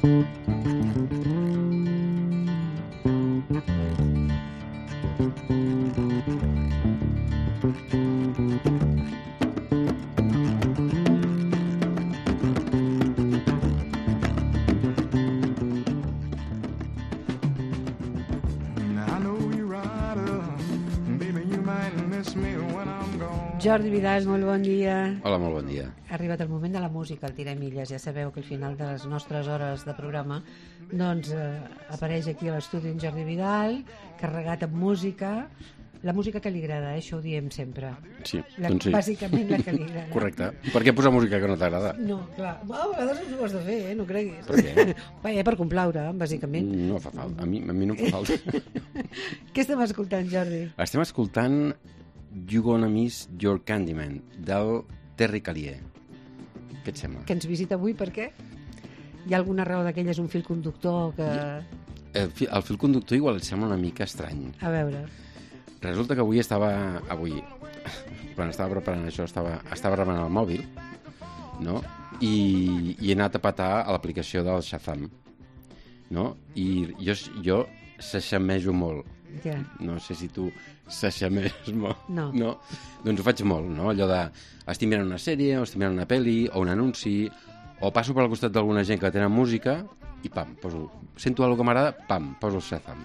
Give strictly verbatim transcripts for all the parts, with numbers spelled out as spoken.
Jordi Vidal, molt bon dia. Hola, molt bon dia. Ha arribat el moment de la música, el Tiramilles. Ja sabeu que al final de les nostres hores de programa doncs eh, apareix aquí a l'estudi en Jordi Vidal, carregat amb música. La música que li agrada, eh? Això ho diem sempre. Sí, la, doncs sí. Bàsicament la que li agrada. Correcte. Per què posar música que no t'agrada? No, clar. A vegades ens ho has de fer, eh? No creguis. Per què? Bé, per complaure, bàsicament. No fa falta. A mi, a mi no fa falta. Què estem escoltant, Jordi? Estem escoltant You Gonna Miss Your Candyman, del Terry Callier. Què et sembla? Que ens visita avui, per què? Hi ha alguna raó d'aquelles, un fil conductor que... El fil, el fil conductor igual et sembla una mica estrany. A veure... Resulta que avui estava... Avui, quan estava preparant això, estava, estava remenant el mòbil, no? I, i he anat a petar a l'aplicació del Shazam, no? I jo, jo s'aixamejo molt. Ja. No sé si tu s'aixameges molt. No. no. Doncs ho faig molt, no? Allò de... Estic mirant una sèrie, o estic mirant una pel·li, o un anunci, o passo per al costat d'alguna gent que tenen música, i pam, poso... Sento alguna que m'agrada, pam, poso el Shazam.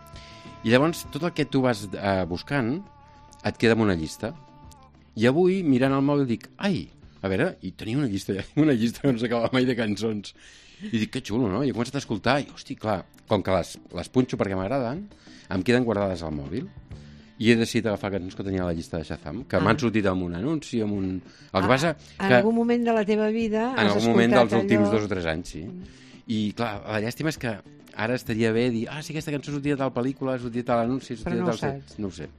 I llavors, tot el que tu vas eh, buscant et queda en una llista. I avui, mirant el mòbil, dic, ai, a veure, i tenia una llista, una llista que no s'acaba mai de cançons. I dic, que xulo, no? I he començat a escoltar, i, hosti, clar, com que les, les punxo perquè m'agraden, em queden guardades al mòbil. I he decidit agafar cançons que tenia a la llista de Shazam, que ah. m'han sortit amb un anunci, amb un... El que ah, passa en que... algun moment de la teva vida en has algun moment dels allò... últims dos o tres anys, sí. I, clar, la llàstima és que ara estaria bé dir, ah, sí, aquesta cançó sortia de tal pel·lícula, sortia de tal anunci, sortia de tal... Però no ho saps. No ho sé.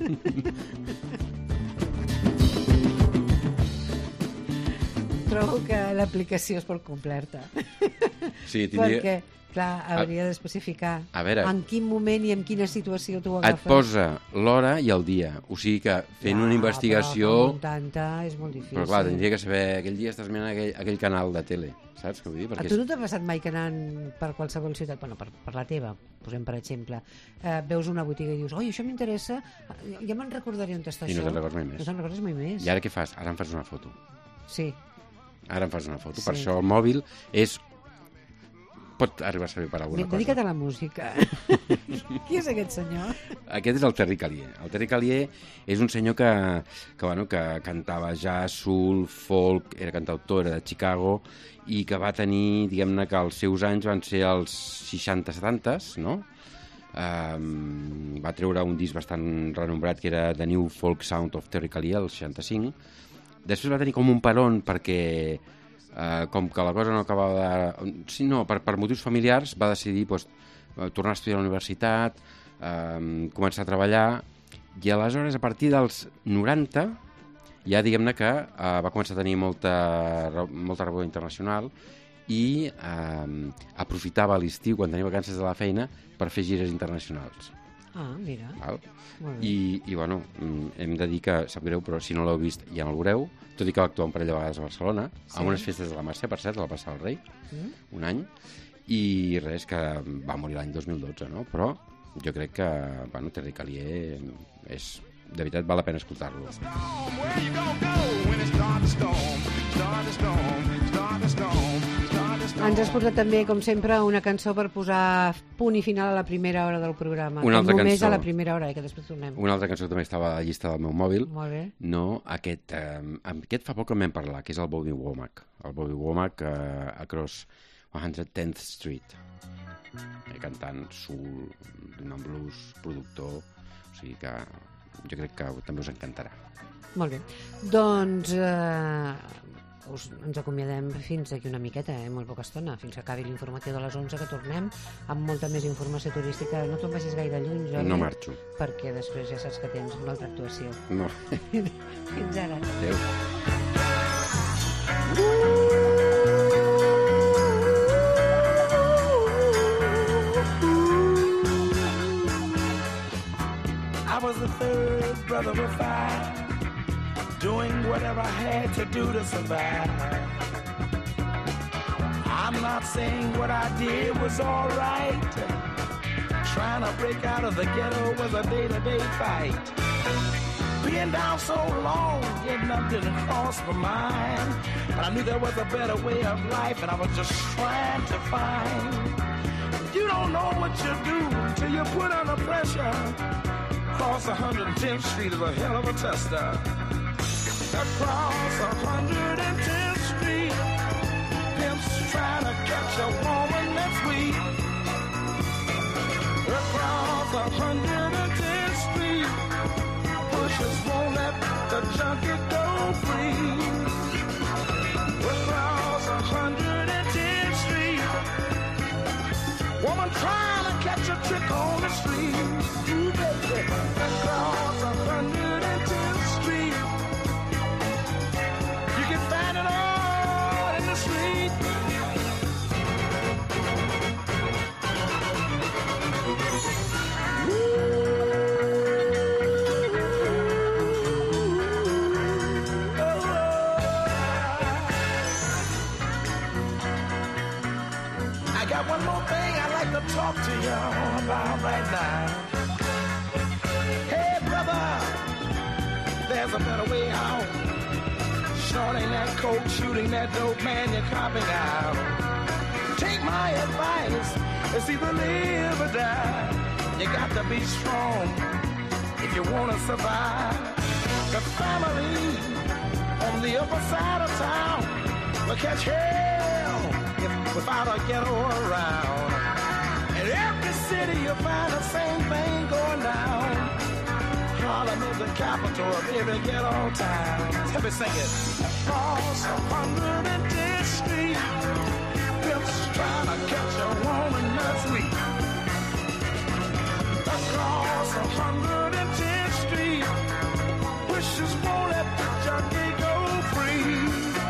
Trobo que l'aplicació és molt completa. Sí, tindria... Perquè, clar, hauria d'especificar a veure, en quin moment i en quina situació tu ho agafes. Et posa l'hora i el dia. O sigui que fent ah, una investigació... Però amb tanta és molt difícil. Però clar, tindria que saber, aquell dia estàs mirant aquell, aquell canal de tele. Saps què vull dir? Perquè a tu no t'ha passat mai que anant per qualsevol ciutat, bueno, per, per la teva, posem per exemple, eh, veus una botiga i dius, oi, això m'interessa, ja me'n recordaré on està I això. I no te'n recordes mai més. No te'n recordes mai més. I ara què fas? Ara em fas una foto. Sí. Ara em fas una foto. Sí. Per això el mòbil és... pot arribar a servir per alguna Dedica't cosa. Dedica't a la música. Qui és aquest senyor? Aquest és el Terry Callier. El Terry Callier és un senyor que, que, bueno, que cantava jazz, soul, folk, era cantautor, era de Chicago, i que va tenir, diguem-ne, que els seus anys van ser els seixanta setanta, no? Um, va treure un disc bastant renombrat que era The New Folk Sound of Terry Callier, el seixanta-cinc. Després va tenir com un peron perquè... Uh, com que la cosa no acabava de... Sí, no, per, per motius familiars va decidir pues, tornar a estudiar a la universitat, uh, començar a treballar, i aleshores a partir dels noranta ja diguem-ne que uh, va començar a tenir molta, molta rebuda internacional i uh, aprofitava l'estiu quan tenia vacances de la feina per fer gires internacionals. Ah, mira. Val? I, i bueno, hem de dir que, sap greu, però si no l'heu vist ja no el veureu, tot i que va actuar un parell de vegades a Barcelona, sí. A unes festes de la Mercè, per cert, a la Plaça del Rei, mm. un any, i res, que va morir l'any dos mil dotze, no? Però jo crec que, bueno, Terry Callier és, de veritat, val la pena escoltar-lo. Ens has portat també, com sempre, una cançó per posar punt i final a la primera hora del programa. Una altra només cançó. A la primera hora, eh, que després tornem. Una altra cançó que també estava a la llista del meu mòbil. Molt bé. No, aquest, eh, aquest fa poc que en vam parlar, que és el Bobby Womack. El Bobby Womack eh, across one hundred tenth Street. Eh, cantant soul, un blues, productor... O sigui que jo crec que també us encantarà. Molt bé. Doncs... Eh... Us, ens acomiadem fins d'aquí una miqueta, eh? Molt poca estona, fins que acabi l'informatiu de les onze, que tornem amb molta més informació turística. No te'n vagis gaire lluny, Jordi. No marxo. Perquè després ja saps que tens una altra actuació. No. Fins ara. Adéu. I was the third brother of five, doing whatever I had to do to survive. I'm I'm not saying what I did was all right. Trying to break out of the ghetto was a day-to-day fight. Being down so long, getting up didn't cross my mind. But I knew there was a better way of life, and I was just trying to find. You don't know what you do until you put under pressure. Across one hundred tenth Street is a hell of a tester. Across one hundred tenth Street, pimps trying to catch a woman that's weak. Across one hundred tenth Street, pushers won't let the junkie go free. Across one hundred tenth Street, woman trying to catch a trick on the street. Ooh, baby. Across one hundred tenth Street, you can find it all in the street. One more thing I'd like to talk to y'all about right now. Hey, brother, there's a better way out. Shorting that coke, shooting that dope, man, you're copping out. Take my advice, it's either live or die. You got to be strong if you want to survive. The family on the upper side of town will catch hell without a ghetto around. In every city you'll find the same thing going down. Harlem is the capital of every ghetto town. Let me sing it. Across one hundred tenth Street, pimps trying to catch a woman that's weak. Across one hundred tenth Street, wishes won't let the junkie go free.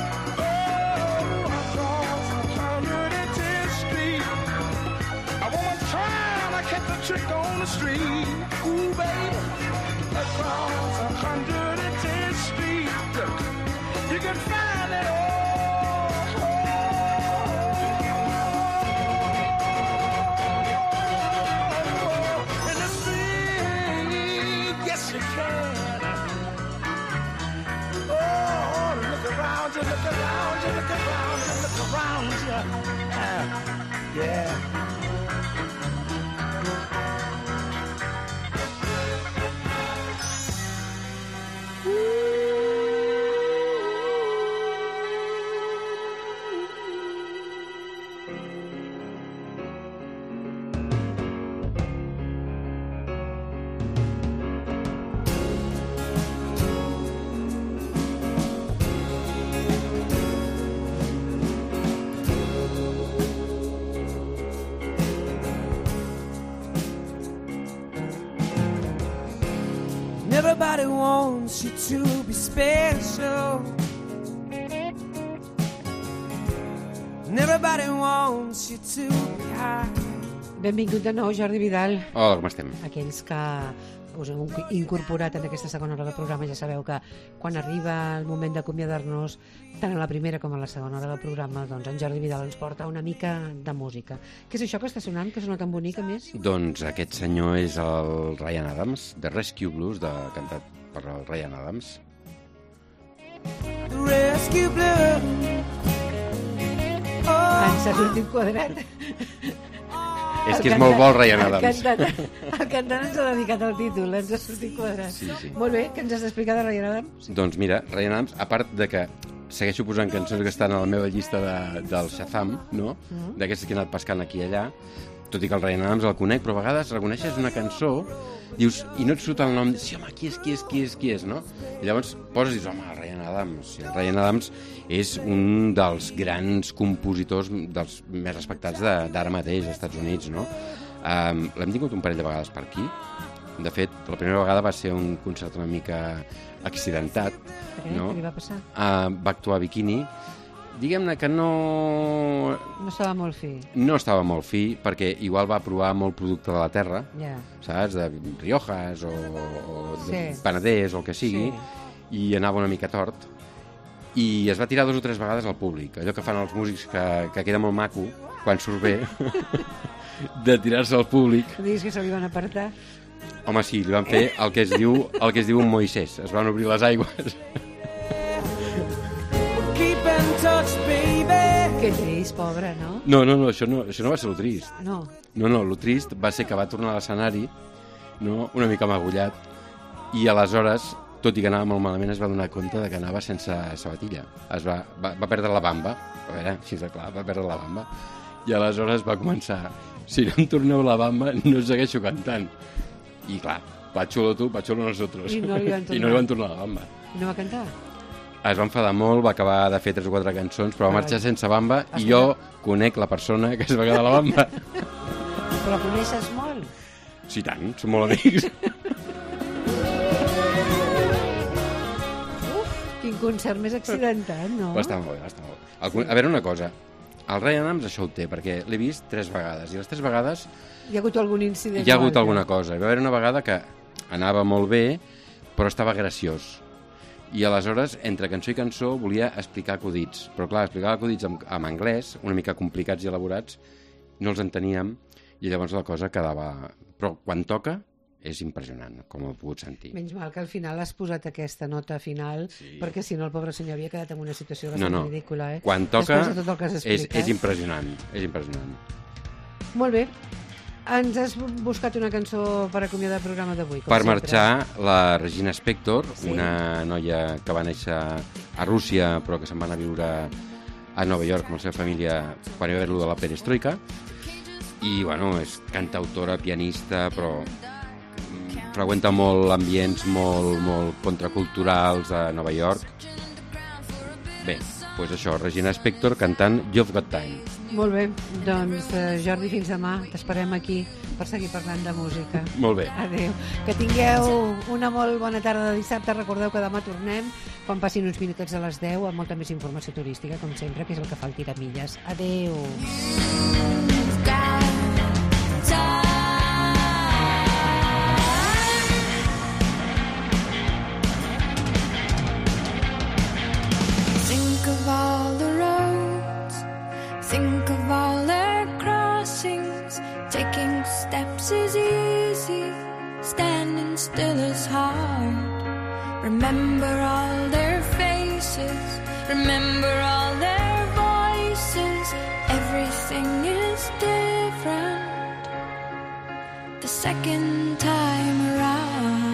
Catch the trick on the street, ooh baby. Across one hundred tenth Street, you can find it all. In the street, yes you can. Oh, look around you, look around you, look around you, look around you. Uh, yeah. Everybody wants you to be special. And everybody wants you to be high. Benvingut de nou, Jordi Vidal. Hola, com estem? Aquells que us heu incorporat en aquesta segona hora del programa ja sabeu que quan arriba el moment d'acomiadar-nos tant a la primera com a la segona hora del programa, doncs en Jordi Vidal ens porta una mica de música. Què és això que està sonant, que sona tan bonica, més? Doncs aquest senyor és el Ryan Adams, de Rescue Blues, de, cantat per el Ryan Adams. Rescue Blues. Oh, ens ha sortit quadrat. És que és molt bo el Ryan Adams. El cantant, el cantant ens ha dedicat el títol, ens ha sortit quadrat. Sí, sí. Molt bé, què ens has d'explicar de Ryan Adams? Doncs mira, Ryan Adams, a part de que segueixo posant cançons que estan a la meva llista de, del Shazam, no? Mm. D'aquestes que he anat pescant aquí i allà, tot i que el Ryan Adams el conec, però a vegades reconeixes una cançó, dius, i no et surt el nom, dius, sí, home, qui és, qui és, qui és, qui és, no? I llavors poses i dius, home, el Ryan Adams. I el Ryan Adams és un dels grans compositors dels més respectats d'ara mateix als Estats Units, no? Um, l'hem tingut un parell de vegades per aquí. De fet, la primera vegada va ser un concert una mica accidentat. Què? No? Què li va passar? Uh, va actuar a Bikini. Diguem-ne que no... No estava molt fi. No estava molt fi, perquè igual va provar molt producte de la terra, Ja. saps? De Riojas o, o de Sí. Penedès o el que sigui, Sí. i anava una mica tort. i es va tirar dues o tres vegades al públic, allò que fan els músics que, que queda molt maco quan surt bé de tirar-se al públic. Digues que se li van apartar. Home, sí, li van fer el que es diu el que es diu un Moisès, es van obrir les aigües. Que trist, pobre, no? No, no, no, això no, això no va ser lo trist. No. No, no, lo trist va ser que va tornar a l'escenari, no, una mica magullat, i aleshores, tot i que anava molt malament, es va donar compte de que anava sense sabatilla. Es va, va, va perdre la bamba, a veure, així de clar, va perdre la bamba, i aleshores va començar, si no em torneu la bamba, no segueixo cantant. I clar, pa xulo tu, pa xulo nosotros. I no li van tornar, I no li van tornar la bamba. I no va cantar? Es va enfadar molt, va acabar de fer tres o quatre cançons, però va marxar sense bamba, i jo conec la persona que es va quedar la bamba. Però la coneixes molt? Sí, tant, som molt amics. Uf, quin concert més accidentat, no? Va estar molt bé, va estar molt bé. El, a veure una cosa, el Ryan Adams això ho té, perquè l'he vist tres vegades, i les tres vegades... Hi ha hagut algun incident? Hi ha hagut alguna cosa. Hi va haver una vegada que anava molt bé, però estava graciós. I aleshores, entre cançó i cançó, volia explicar acudits. Però clar, explicar acudits en, en anglès, una mica complicats i elaborats, no els enteníem, i llavors la cosa quedava... Però quan toca, és impressionant, com ho he pogut sentir. Menys mal que al final has posat aquesta nota final, sí. Perquè si no el pobre senyor havia quedat en una situació bastant no, no. ridícula. Eh? Quan toca, de tot el que has és, és impressionant, és impressionant. Molt bé. Ens has buscat una cançó per acomiadar el programa d'avui, com Per sempre. marxar, la Regina Spektor, sí. Una noia que va néixer a Rússia, però que se'n va anar a viure a Nova York amb la seva família quan hi va haver-lo de la perestroika. I, bueno, és cantautora, pianista, però freqüenta molt ambients molt, molt contraculturals a Nova York. Bé, doncs això, Regina Spektor cantant You've Got Time. Molt bé, doncs eh, Jordi, fins demà. T'esperem aquí per seguir parlant de música. Molt bé. Adéu. Que tingueu una molt bona tarda de dissabte. Recordeu que demà tornem quan passin uns minutets a les deu amb molta més informació turística, com sempre, que és el que fa el Tiramilles. Adéu. Think of all the roads, think of all their crossings. Taking steps is easy, standing still is hard. Remember all their faces, remember all their voices. Everything is different the second time around.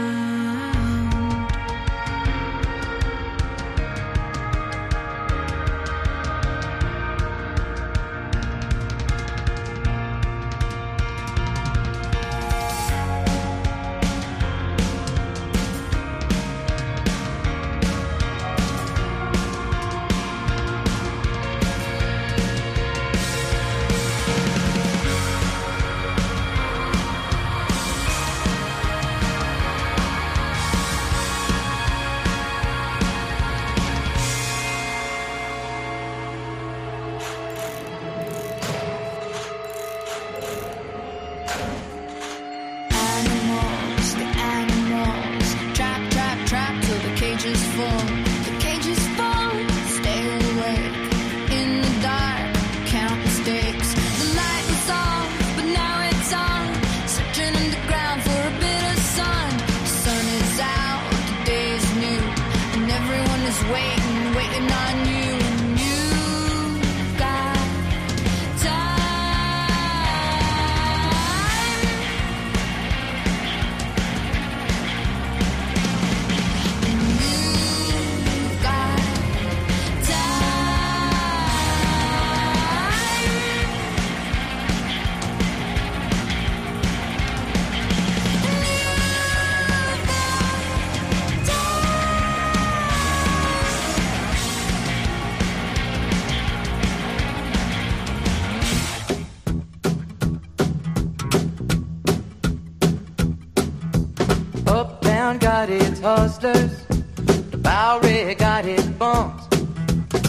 Got its hustlers, the Bowery got its bums,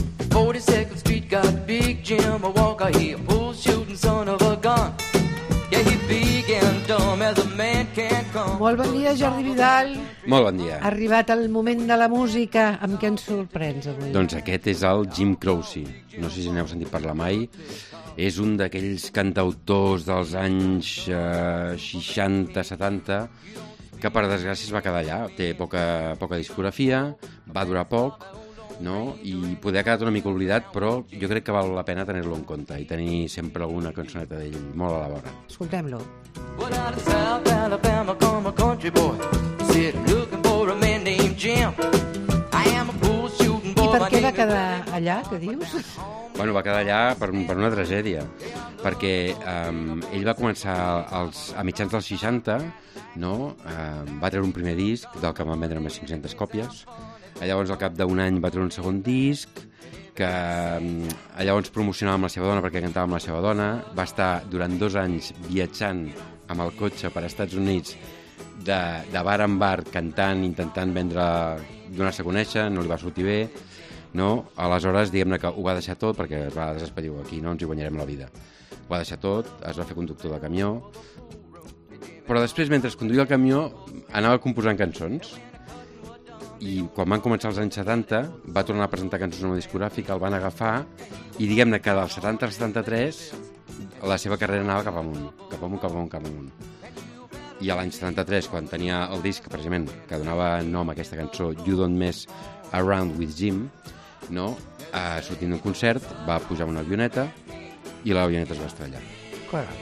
forty-second Street got Big Jim, a Walker, he a bull shooting son of a gun. Yeah, he big and dumb as a man can come. Molt bon dia, Jordi Vidal. Molt bon dia. Ha arribat el moment de la música. Amb què ens sorprens avui? Doncs aquest és el Jim Croce. No sé si n'heu sentit parlar mai. És un d'aquells cantautors dels anys eh, seixanta setanta que per desgràcia es va quedar allà. Té poca, poca discografia, va durar poc, no? I poder ha quedat una mica oblidat, però jo crec que val la pena tenir-lo en compte i tenir sempre alguna cançoneta d'ell molt a la vora. Escoltem-lo. Well, out of South Alabama come a country boy. Said, I'm looking for a man named Jim. I am a bull shooting boy. I per què va quedar allà, que dius? Bueno, va quedar allà per, per una tragèdia, perquè um, ell va començar als, a mitjans dels seixanta, no? Um, va treure un primer disc, del que van vendre unes cinc-centes còpies. Llavors, al cap d'un any, va treure un segon disc, que um, llavors promocionava amb la seva dona, perquè cantava amb la seva dona. Va estar durant dos anys viatjant amb el cotxe per als Estats Units, de, de bar en bar, cantant, intentant vendre, donar-se a conèixer, no li va sortir bé. No? Aleshores, diguem-ne que ho va deixar tot, perquè es va desespedir, aquí no ens hi guanyarem la vida. Ho va deixar tot, es va fer conductor de camió, però després, mentre es conduïa el camió, anava composant cançons. I quan van començar els anys setanta, va tornar a presentar cançons en una discogràfica, el van agafar, i diguem-ne que del setanta al setanta-tres la seva carrera anava cap amunt, cap amunt, cap amunt, cap amunt. I a l'any setanta-tres, quan tenia el disc, precisament, que donava nom a aquesta cançó, You Don't Mess Around with Jim, no? Uh, sortint d'un concert, va pujar una avioneta i l'avioneta es va estrellar. Correcte.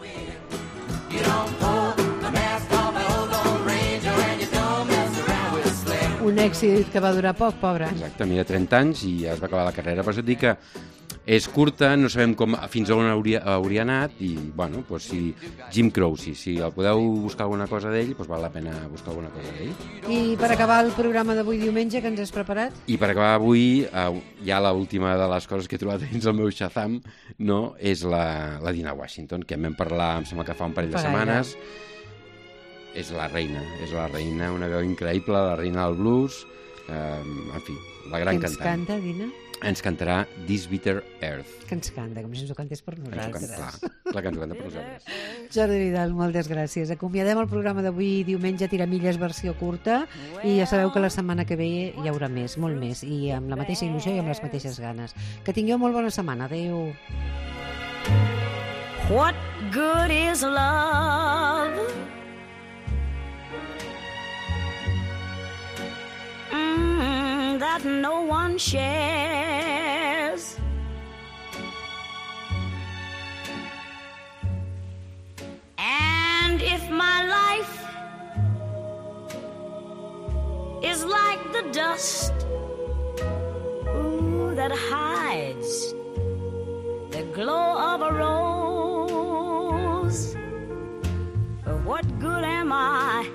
Un èxit que va durar poc, pobre. Exacte, mira, trenta anys i ja es va acabar la carrera. Per això et dic que és curta, no sabem com, fins on hauria, hauria anat i, bueno, doncs si Jim Croce, si el podeu buscar alguna cosa d'ell, doncs val la pena buscar alguna cosa d'ell. I per acabar el programa d'avui diumenge, que ens has preparat? I per acabar avui, eh, ja l'última de les coses que he trobat dins el meu Shazam, no, és la, la Dinah Washington, que en vam parlar, em sembla que fa un parell de setmanes. És la reina, és la reina, una veu increïble, la reina del blues, eh, en fi, la gran cantant. Què ens canta, Dina? Ens cantarà This Bitter Earth. Que ens canta, com si ens ho cantés per nosaltres. Clar, clar que ens ho canta per nosaltres. Jordi Vidal, moltes gràcies. Acomiadem el programa d'avui, diumenge, Tiramilles, versió curta, i ja sabeu que la setmana que ve hi haurà més, molt més, i amb la mateixa il·lusió i amb les mateixes ganes. Que tingueu molt bona setmana. Adéu. What good is love? Mm, that no one shares. And if my life is like the dust, ooh, that hides the glow of a rose, what good am I?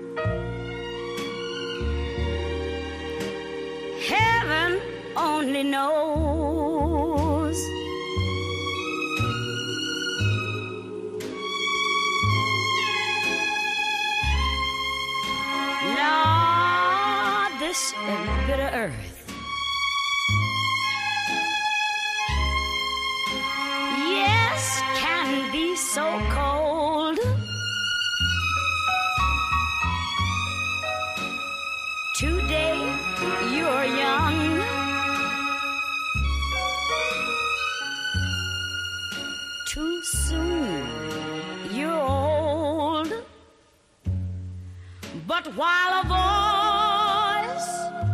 Heaven only knows. Lord, this bitter earth, yes, can be so cold. Today you're young, too soon you're old. But while a voice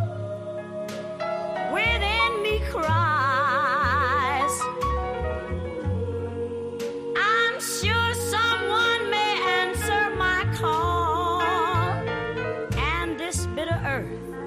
within me cries, I'm sure someone may answer my call, and this bitter earth